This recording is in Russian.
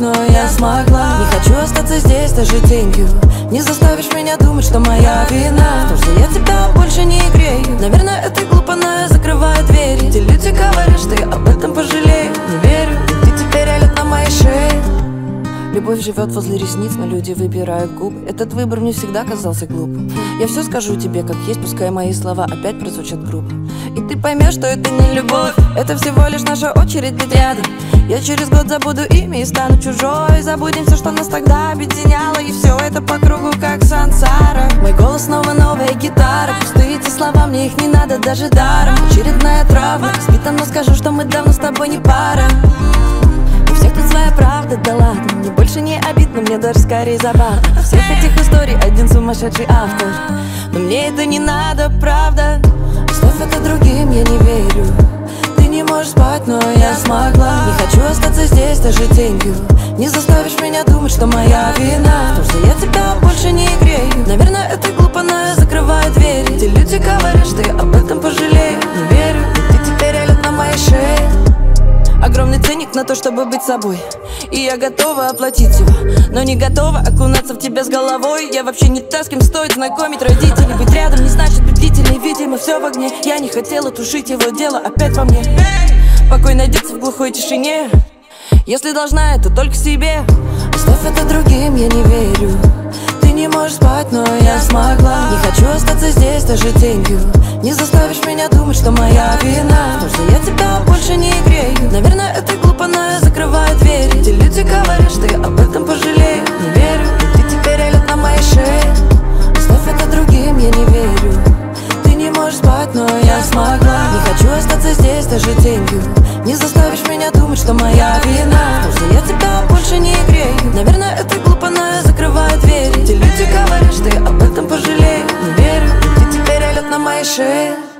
но я смогла. Не хочу остаться здесь даже тенью. Не заставишь меня думать, что моя вина в том, что я тебя больше не грею. Наверное, это глупо, но я закрываю двери. Те люди говорят, что я об этом пожалею. Не верю, ты теперь лед на моей шее. Любовь живет возле ресниц, но люди выбирают губы. Этот выбор мне всегда казался глупым. Я все скажу тебе как есть, пускай мои слова опять прозвучат грубо. И ты поймешь, что это не любовь, это всего лишь наша очередь быть рядом. Я через год забуду имя и стану чужой. Забудем все, что нас тогда объединяло, и все это по кругу, как сансара. Мой голос снова новая гитара. Пустые эти слова, мне их не надо даже даром. Очередная травма, сбита, но скажу, что мы давно с тобой не пара. У всех тут своя правда, да ладно. Мне больше не обидно, мне даже скорее забавно. У всех этих историй один сумасшедший автор. Но мне это не надо, правда. Оставь это другим, я не верю. Ты не можешь спать, но я смогла. Не хочу остаться здесь даже тенью. Не заставишь меня думать, что моя вина в том, что я тебя больше не грею. Наверное, это глупо, но я закрываю двери. Те люди говорят, что я об этом пожалею. Не верю, ты теперь лед на моей шее. Огромный ценник на то, чтобы быть собой. И я готова оплатить его, но не готова окунаться в тебя с головой. Я вообще не та, с кем стоит знакомить родителей. Быть рядом не значит быть бдительной, видимо, все в огне. Я не хотела тушить его, дело опять во мне. Покой найдется в глухой тишине. Если должна, это только себе. Оставь это другим, я не верю. Ты не можешь спать, но я смогла. Не хочу остаться здесь даже тенью. Не заставишь меня думать, что моя вина в том, что я тебя больше не грею. Наверное, это глупо, но я закрываю двери. Те люди говорят, что я об этом пожалею. Не верю, ты теперь лед на моей шее. Оставь это другим, я не верю. Ты не можешь спать, но я смогла. Не хочу остаться здесь даже тенью. Не заставишь меня думать, что моя вина в том, что я тебя больше не грею. Наверное, это глупо, но я закрываю двери. Те люди говорят, что я об этом пожалею. Не верю, ты теперь лед на моей шее.